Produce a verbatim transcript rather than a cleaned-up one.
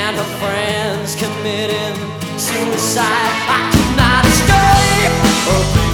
and her friends committing suicide. I could not escape.